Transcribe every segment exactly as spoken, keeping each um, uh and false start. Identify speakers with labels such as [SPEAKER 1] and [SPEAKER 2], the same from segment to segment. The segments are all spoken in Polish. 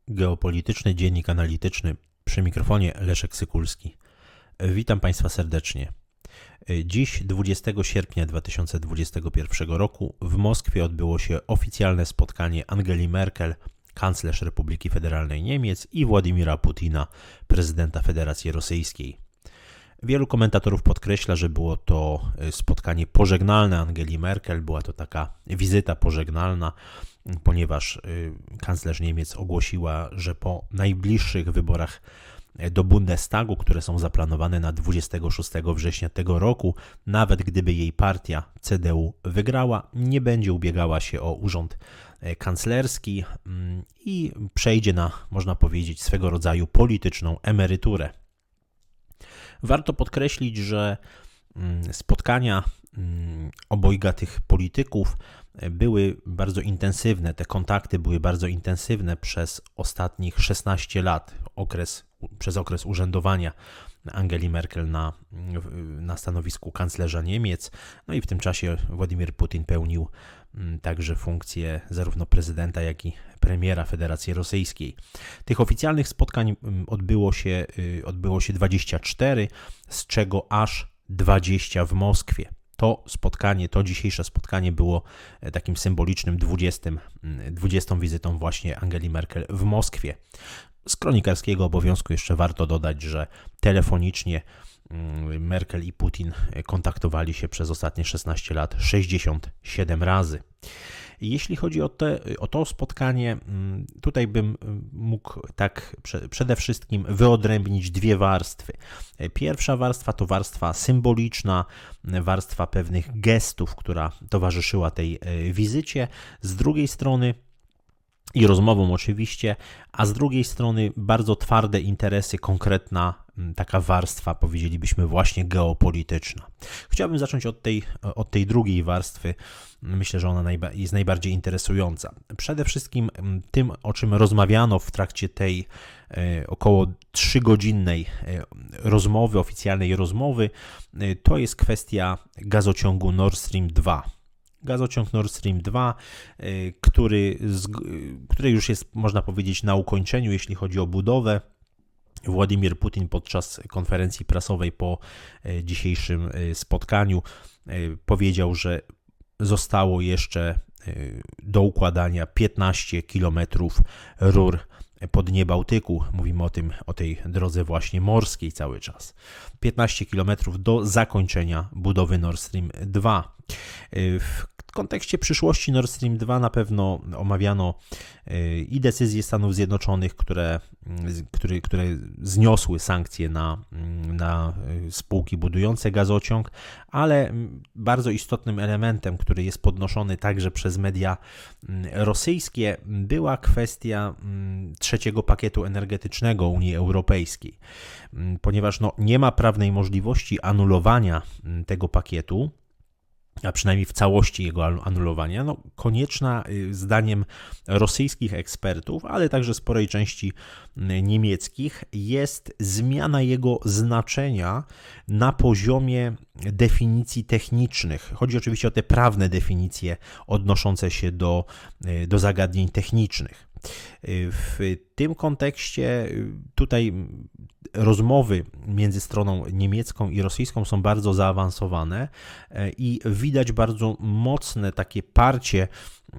[SPEAKER 1] Geopolityczny Dziennik Analityczny, przy mikrofonie Leszek Sykulski. Witam Państwa serdecznie. Dziś, dwudziestego sierpnia dwa tysiące dwudziestego pierwszego roku, w Moskwie odbyło się oficjalne spotkanie Angeli Merkel, kanclerz Republiki Federalnej Niemiec, i Władimira Putina, prezydenta Federacji Rosyjskiej. Wielu komentatorów podkreśla, że było to spotkanie pożegnalne Angeli Merkel, była to taka wizyta pożegnalna, ponieważ kanclerz Niemiec ogłosiła, że po najbliższych wyborach do Bundestagu, które są zaplanowane na dwudziestego szóstego września tego roku, nawet gdyby jej partia C D U wygrała, nie będzie ubiegała się o urząd kanclerski i przejdzie na, można powiedzieć, swego rodzaju polityczną emeryturę. Warto podkreślić, że spotkania obojga tych polityków były bardzo intensywne, te kontakty były bardzo intensywne przez ostatnich szesnaście lat, okres, przez okres urzędowania Angeli Merkel na, na stanowisku kanclerza Niemiec. No i w tym czasie Władimir Putin pełnił także funkcję zarówno prezydenta, jak i premiera Federacji Rosyjskiej. Tych oficjalnych spotkań odbyło się, odbyło się dwadzieścia cztery, z czego aż dwadzieścia w Moskwie. To spotkanie, to dzisiejsze spotkanie było takim symbolicznym dwudziestym, dwudziestą wizytą właśnie Angeli Merkel w Moskwie. Z kronikarskiego obowiązku jeszcze warto dodać, że telefonicznie Merkel i Putin kontaktowali się przez ostatnie szesnaście lat sześćdziesiąt siedem razy. Jeśli chodzi o, te, o to spotkanie, tutaj bym mógł tak przede wszystkim wyodrębnić dwie warstwy. Pierwsza warstwa to warstwa symboliczna, warstwa pewnych gestów, która towarzyszyła tej wizycie. Z drugiej strony i rozmową oczywiście, a z drugiej strony bardzo twarde interesy, konkretna taka warstwa, powiedzielibyśmy właśnie geopolityczna. Chciałbym zacząć od tej, od tej drugiej warstwy. Myślę, że ona najba- jest najbardziej interesująca. Przede wszystkim tym, o czym rozmawiano w trakcie tej e, około trzygodzinnej e, rozmowy, oficjalnej rozmowy, e, to jest kwestia gazociągu Nord Stream dwa. Gazociąg Nord Stream dwa, który, który już jest, można powiedzieć, na ukończeniu, jeśli chodzi o budowę. Władimir Putin podczas konferencji prasowej po dzisiejszym spotkaniu powiedział, że zostało jeszcze do układania piętnaście kilometrów rur po dnie Bałtyku. Mówimy o tym, o tej drodze właśnie morskiej cały czas. piętnaście kilometrów do zakończenia budowy Nord Stream dwa. W kontekście przyszłości Nord Stream dwa na pewno omawiano i decyzje Stanów Zjednoczonych, które, które, które zniosły sankcje na, na spółki budujące gazociąg, ale bardzo istotnym elementem, który jest podnoszony także przez media rosyjskie, była kwestia trzeciego pakietu energetycznego Unii Europejskiej, ponieważ no, nie ma prawnej możliwości anulowania tego pakietu, a przynajmniej w całości jego anulowania, no, konieczna zdaniem rosyjskich ekspertów, ale także sporej części niemieckich, jest zmiana jego znaczenia na poziomie definicji technicznych. Chodzi oczywiście o te prawne definicje odnoszące się do, do zagadnień technicznych. W tym kontekście tutaj rozmowy między stroną niemiecką i rosyjską są bardzo zaawansowane i widać bardzo mocne takie parcie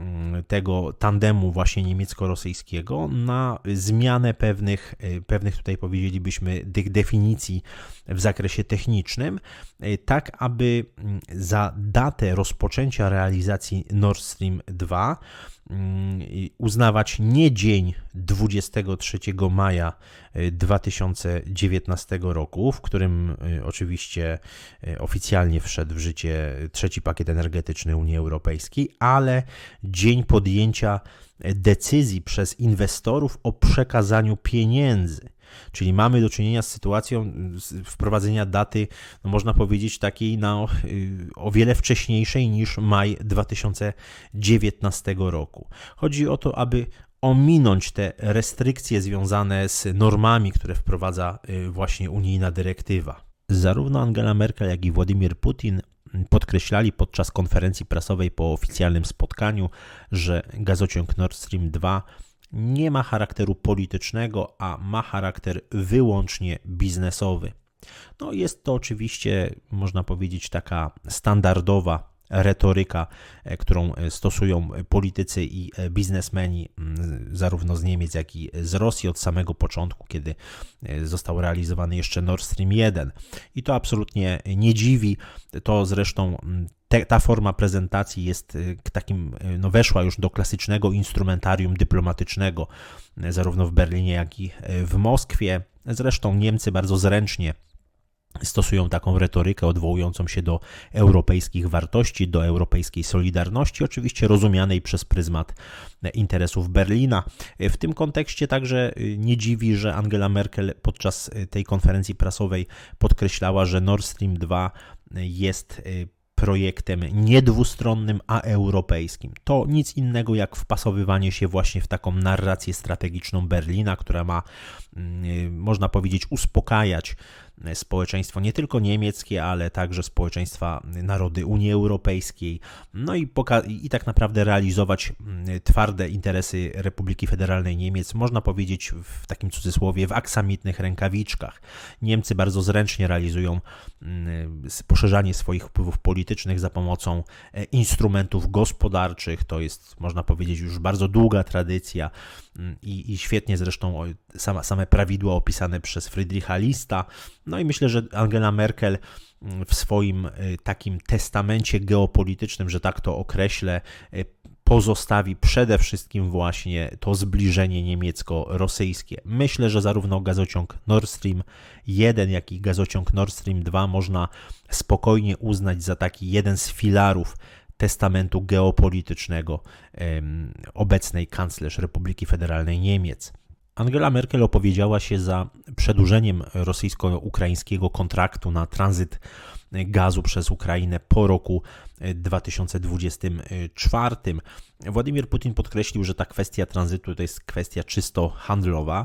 [SPEAKER 1] tego tandemu właśnie niemiecko-rosyjskiego na zmianę pewnych, pewnych tutaj powiedzielibyśmy tych definicji w zakresie technicznym, tak aby za datę rozpoczęcia realizacji Nord Stream dwa uznawać nie dzień dwudziestego trzeciego maja dwa tysiące dziewiętnastego roku, w którym oczywiście oficjalnie wszedł w życie trzeci pakiet energetyczny Unii Europejskiej, ale dzień podjęcia decyzji przez inwestorów o przekazaniu pieniędzy. Czyli mamy do czynienia z sytuacją wprowadzenia daty, no można powiedzieć, takiej no, o wiele wcześniejszej niż maj dwa tysiące dziewiętnastego roku. Chodzi o to, aby ominąć te restrykcje związane z normami, które wprowadza właśnie unijna dyrektywa. Zarówno Angela Merkel, jak i Władimir Putin podkreślali podczas konferencji prasowej po oficjalnym spotkaniu, że gazociąg Nord Stream dwa nie ma charakteru politycznego, a ma charakter wyłącznie biznesowy. No jest to oczywiście, można powiedzieć, taka standardowa retoryka, którą stosują politycy i biznesmeni zarówno z Niemiec, jak i z Rosji od samego początku, kiedy został realizowany jeszcze Nord Stream jeden. I to absolutnie nie dziwi, to zresztą te, ta forma prezentacji jest takim, no weszła już do klasycznego instrumentarium dyplomatycznego, zarówno w Berlinie, jak i w Moskwie. Zresztą Niemcy bardzo zręcznie stosują taką retorykę odwołującą się do europejskich wartości, do europejskiej solidarności, oczywiście rozumianej przez pryzmat interesów Berlina. W tym kontekście także nie dziwi, że Angela Merkel podczas tej konferencji prasowej podkreślała, że Nord Stream dwa jest projektem nie dwustronnym, a europejskim. To nic innego jak wpasowywanie się właśnie w taką narrację strategiczną Berlina, która ma, można powiedzieć, uspokajać społeczeństwo nie tylko niemieckie, ale także społeczeństwa, narody Unii Europejskiej, no i, poka- i tak naprawdę realizować twarde interesy Republiki Federalnej Niemiec, można powiedzieć w takim cudzysłowie, w aksamitnych rękawiczkach. Niemcy bardzo zręcznie realizują poszerzanie swoich wpływów politycznych za pomocą instrumentów gospodarczych, to jest, można powiedzieć, już bardzo długa tradycja i, i świetnie zresztą sama, same prawidła opisane przez Friedricha Lista. No i myślę, że Angela Merkel w swoim takim testamencie geopolitycznym, że tak to określę, pozostawi przede wszystkim właśnie to zbliżenie niemiecko-rosyjskie. Myślę, że zarówno gazociąg Nord Stream jeden, jak i gazociąg Nord Stream dwa można spokojnie uznać za taki jeden z filarów testamentu geopolitycznego em, obecnej kanclerz Republiki Federalnej Niemiec. Angela Merkel opowiedziała się za przedłużeniem rosyjsko-ukraińskiego kontraktu na tranzyt gazu przez Ukrainę po roku dwa tysiące dwudziestym czwartym. Władimir Putin podkreślił, że ta kwestia tranzytu to jest kwestia czysto handlowa,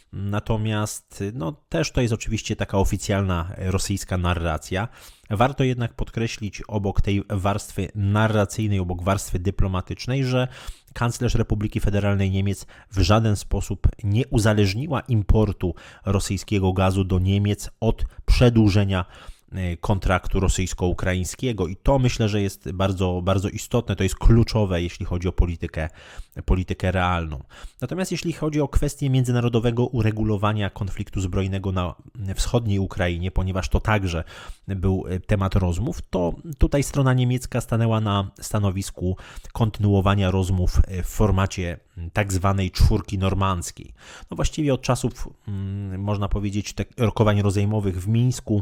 [SPEAKER 1] natomiast no, też to jest oczywiście taka oficjalna rosyjska narracja. Warto jednak podkreślić obok tej warstwy narracyjnej, obok warstwy dyplomatycznej, że kanclerz Republiki Federalnej Niemiec w żaden sposób nie uzależniła importu rosyjskiego gazu do Niemiec od przedłużenia kontraktu rosyjsko-ukraińskiego i to myślę, że jest bardzo, bardzo istotne, to jest kluczowe, jeśli chodzi o politykę, politykę realną. Natomiast jeśli chodzi o kwestię międzynarodowego uregulowania konfliktu zbrojnego na wschodniej Ukrainie, ponieważ to także był temat rozmów, to tutaj strona niemiecka stanęła na stanowisku kontynuowania rozmów w formacie tak zwanej czwórki normandzkiej. No właściwie od czasów, można powiedzieć, rokowań rozejmowych w Mińsku,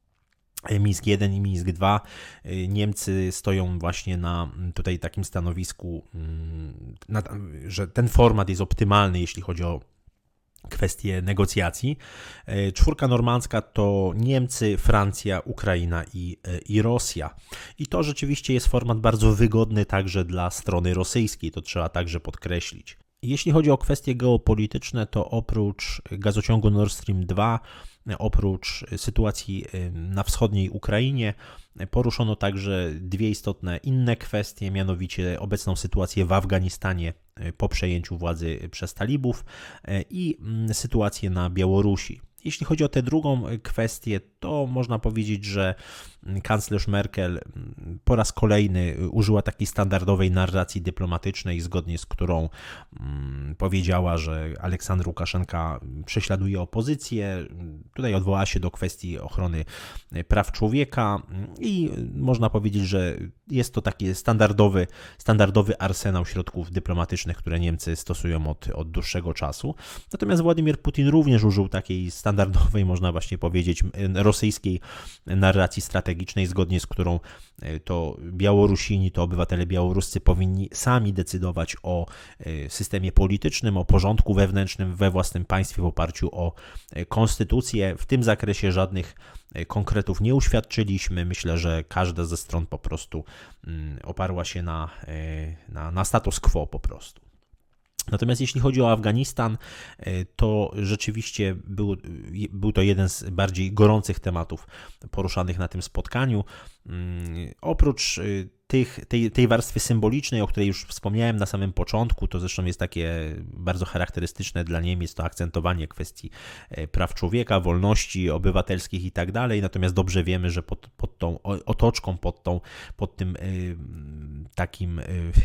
[SPEAKER 1] Mińsk jeden i Mińsk dwa. Niemcy stoją właśnie na tutaj takim stanowisku, na, że ten format jest optymalny, jeśli chodzi o kwestie negocjacji. Czwórka normandzka to Niemcy, Francja, Ukraina i, i Rosja. I to rzeczywiście jest format bardzo wygodny także dla strony rosyjskiej, to trzeba także podkreślić. Jeśli chodzi o kwestie geopolityczne, to oprócz gazociągu Nord Stream dwa, oprócz sytuacji na wschodniej Ukrainie, poruszono także dwie istotne inne kwestie, mianowicie obecną sytuację w Afganistanie po przejęciu władzy przez talibów i sytuację na Białorusi. Jeśli chodzi o tę drugą kwestię, to można powiedzieć, że kanclerz Merkel po raz kolejny użyła takiej standardowej narracji dyplomatycznej, zgodnie z którą powiedziała, że Aleksandr Łukaszenka prześladuje opozycję. Tutaj odwołała się do kwestii ochrony praw człowieka i można powiedzieć, że jest to taki standardowy, standardowy arsenał środków dyplomatycznych, które Niemcy stosują od, od dłuższego czasu. Natomiast Władimir Putin również użył takiej standardowej, można właśnie powiedzieć, rosyjskiej narracji strategicznej, zgodnie z którą to Białorusini, to obywatele białoruscy powinni sami decydować o systemie politycznym, o porządku wewnętrznym we własnym państwie w oparciu o konstytucję. W tym zakresie żadnych konkretów nie uświadczyliśmy. Myślę, że każda ze stron po prostu oparła się na, na, na status quo po prostu. Natomiast jeśli chodzi o Afganistan, to rzeczywiście był, był to jeden z bardziej gorących tematów poruszanych na tym spotkaniu. Oprócz tych, tej, tej warstwy symbolicznej, o której już wspomniałem na samym początku, to zresztą jest takie bardzo charakterystyczne dla Niemiec, to akcentowanie kwestii praw człowieka, wolności obywatelskich i tak dalej, natomiast dobrze wiemy, że pod, pod tą otoczką, pod, tą, pod tym takim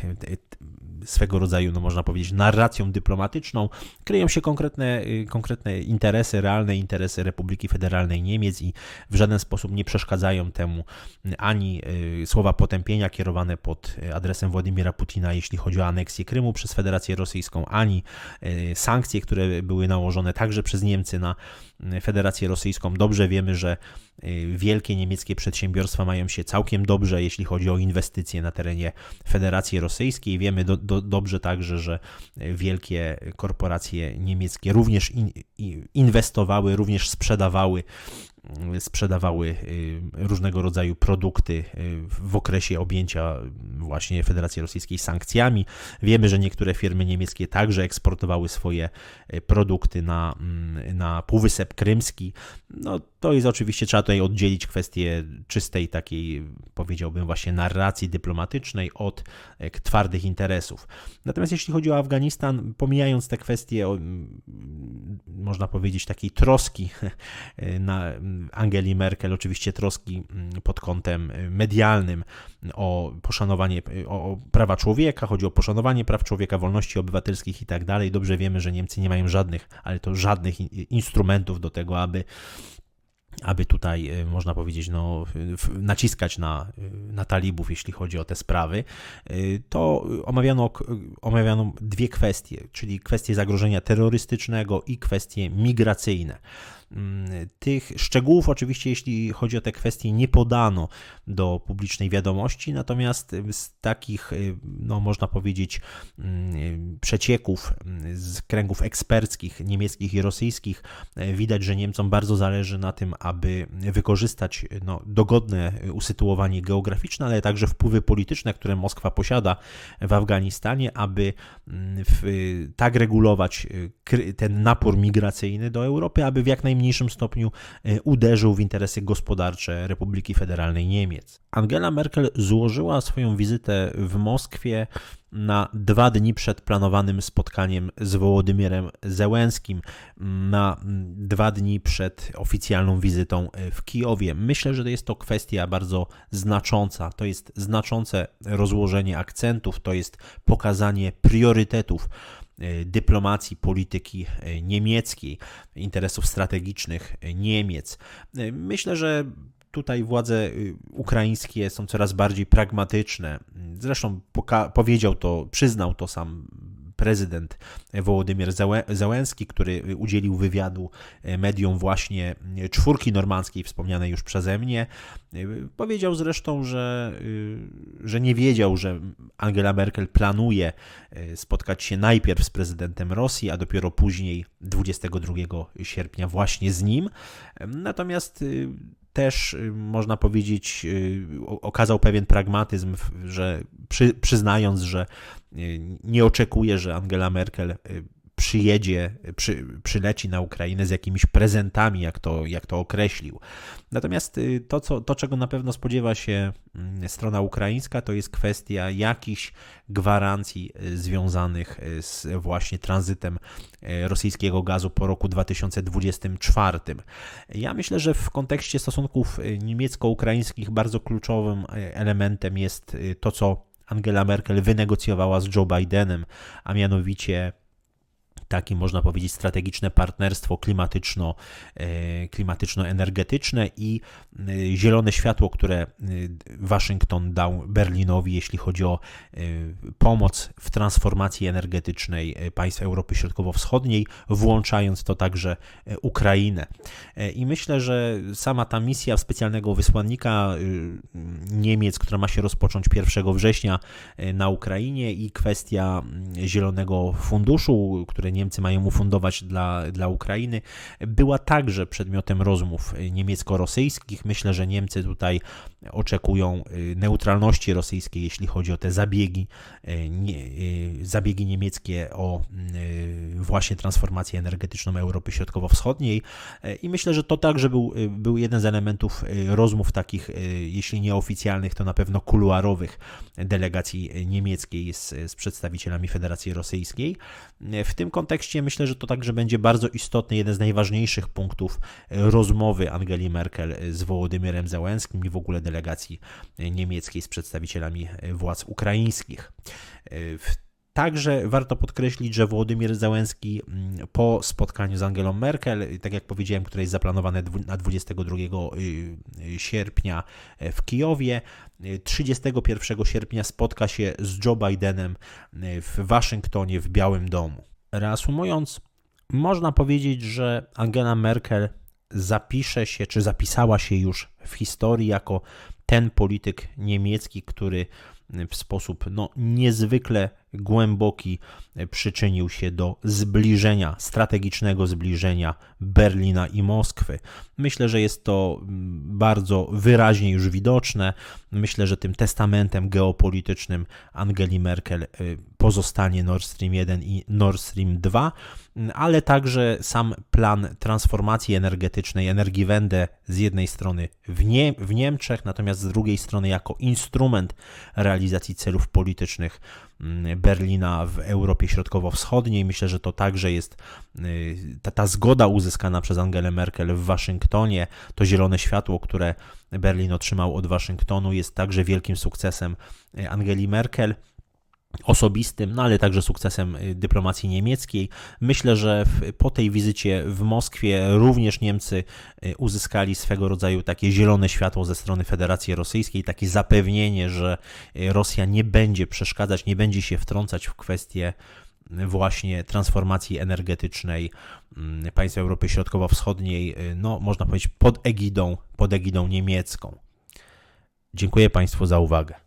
[SPEAKER 1] swego rodzaju, no można powiedzieć, narracją dyplomatyczną kryją się konkretne, konkretne interesy, realne interesy Republiki Federalnej Niemiec i w żaden sposób nie przeszkadzają temu ani słowa potępienia kierowane pod adresem Władimira Putina, jeśli chodzi o aneksję Krymu przez Federację Rosyjską, ani sankcje, które były nałożone także przez Niemcy na Federację Rosyjską. Dobrze wiemy, że wielkie niemieckie przedsiębiorstwa mają się całkiem dobrze, jeśli chodzi o inwestycje na terenie Federacji Rosyjskiej. Wiemy do, do, dobrze także, że wielkie korporacje niemieckie również in, inwestowały, również sprzedawały sprzedawały różnego rodzaju produkty w okresie objęcia właśnie Federacji Rosyjskiej sankcjami. Wiemy, że niektóre firmy niemieckie także eksportowały swoje produkty na, na Półwysep Krymski. No, to jest oczywiście, trzeba tutaj oddzielić kwestię czystej takiej, powiedziałbym, właśnie narracji dyplomatycznej od twardych interesów. Natomiast jeśli chodzi o Afganistan, pomijając te kwestie, można powiedzieć, takiej troski na Angeli Merkel, oczywiście troski pod kątem medialnym o poszanowanie, o, o prawa człowieka, chodzi o poszanowanie praw człowieka, wolności obywatelskich i tak dalej. Dobrze wiemy, że Niemcy nie mają żadnych, ale to żadnych instrumentów do tego, aby aby tutaj, można powiedzieć, no, naciskać na, na talibów, jeśli chodzi o te sprawy, to omawiano, omawiano dwie kwestie, czyli kwestie zagrożenia terrorystycznego i kwestie migracyjne. Tych szczegółów oczywiście, jeśli chodzi o te kwestie, nie podano do publicznej wiadomości, natomiast z takich, no można powiedzieć, przecieków z kręgów eksperckich niemieckich i rosyjskich widać, że Niemcom bardzo zależy na tym, aby wykorzystać no, dogodne usytuowanie geograficzne, ale także wpływy polityczne, które Moskwa posiada w Afganistanie, aby w, tak regulować ten napór migracyjny do Europy, aby w jak najmniejszym mniejszym stopniu uderzył w interesy gospodarcze Republiki Federalnej Niemiec. Angela Merkel złożyła swoją wizytę w Moskwie na dwa dni przed planowanym spotkaniem z Wołodymirem Zełenskim, na dwa dni przed oficjalną wizytą w Kijowie. Myślę, że jest to kwestia bardzo znacząca. To jest znaczące rozłożenie akcentów, to jest pokazanie priorytetów dyplomacji, polityki niemieckiej, interesów strategicznych Niemiec. Myślę, że tutaj władze ukraińskie są coraz bardziej pragmatyczne. Zresztą poka- powiedział to, przyznał to sam prezydent Wołodymyr Zełenski, który udzielił wywiadu mediom właśnie czwórki normandzkiej, wspomnianej już przeze mnie. Powiedział zresztą, że, że nie wiedział, że Angela Merkel planuje spotkać się najpierw z prezydentem Rosji, a dopiero później dwudziestego drugiego sierpnia właśnie z nim. Natomiast też, można powiedzieć, okazał pewien pragmatyzm, że przy, przyznając, że nie oczekuje, że Angela Merkel przyjedzie, przy, przyleci na Ukrainę z jakimiś prezentami, jak to, jak to określił. Natomiast to, co, to, czego na pewno spodziewa się strona ukraińska, to jest kwestia jakichś gwarancji związanych z właśnie tranzytem rosyjskiego gazu po roku dwa tysiące dwudziestym czwartym. Ja myślę, że w kontekście stosunków niemiecko-ukraińskich bardzo kluczowym elementem jest to, co Angela Merkel wynegocjowała z Joe Bidenem, a mianowicie takie, można powiedzieć, strategiczne partnerstwo klimatyczno, klimatyczno-energetyczne i zielone światło, które Waszyngton dał Berlinowi, jeśli chodzi o pomoc w transformacji energetycznej państw Europy Środkowo-Wschodniej, włączając to także Ukrainę. I myślę, że sama ta misja specjalnego wysłannika Niemiec, która ma się rozpocząć pierwszego września na Ukrainie, i kwestia Zielonego Funduszu, które Niemcy mają ufundować dla, dla Ukrainy, była także przedmiotem rozmów niemiecko-rosyjskich. Myślę, że Niemcy tutaj oczekują neutralności rosyjskiej, jeśli chodzi o te zabiegi, nie, zabiegi niemieckie o właśnie transformację energetyczną Europy Środkowo-Wschodniej i myślę, że to także był, był jeden z elementów rozmów takich, jeśli nie oficjalnych, to na pewno kuluarowych delegacji niemieckiej z, z przedstawicielami Federacji Rosyjskiej. W tym kontekście myślę, że to także będzie bardzo istotny, jeden z najważniejszych punktów rozmowy Angeli Merkel z Wołodymyrem Zełenskim i w ogóle delegacji niemieckiej z przedstawicielami władz ukraińskich. Także warto podkreślić, że Wołodymyr Zełenski po spotkaniu z Angelą Merkel, tak jak powiedziałem, które jest zaplanowane na dwudziestego drugiego sierpnia w Kijowie, trzydziestego pierwszego sierpnia spotka się z Joe Bidenem w Waszyngtonie, w Białym Domu. Reasumując, można powiedzieć, że Angela Merkel zapisze się, czy zapisała się już w historii jako ten polityk niemiecki, który w sposób no, niezwykle głęboki przyczynił się do zbliżenia, strategicznego zbliżenia Berlina i Moskwy. Myślę, że jest to bardzo wyraźnie już widoczne. Myślę, że tym testamentem geopolitycznym Angeli Merkel pozostanie Nord Stream jeden i Nord Stream dwa, ale także sam plan transformacji energetycznej, Energiewende z jednej strony w, Nie- w Niemczech, natomiast z drugiej strony jako instrument realizacji celów politycznych Berlina w Europie Środkowo-Wschodniej. Myślę, że to także jest ta, ta zgoda uzyskana przez Angelę Merkel w Waszyngtonie, to zielone światło, które Berlin otrzymał od Waszyngtonu, jest także wielkim sukcesem Angeli Merkel, osobistym, no ale także sukcesem dyplomacji niemieckiej. Myślę, że w, po tej wizycie w Moskwie również Niemcy uzyskali swego rodzaju takie zielone światło ze strony Federacji Rosyjskiej, takie zapewnienie, że Rosja nie będzie przeszkadzać, nie będzie się wtrącać w kwestie właśnie transformacji energetycznej państw Europy Środkowo-Wschodniej, no można powiedzieć pod egidą, pod egidą niemiecką. Dziękuję Państwu za uwagę.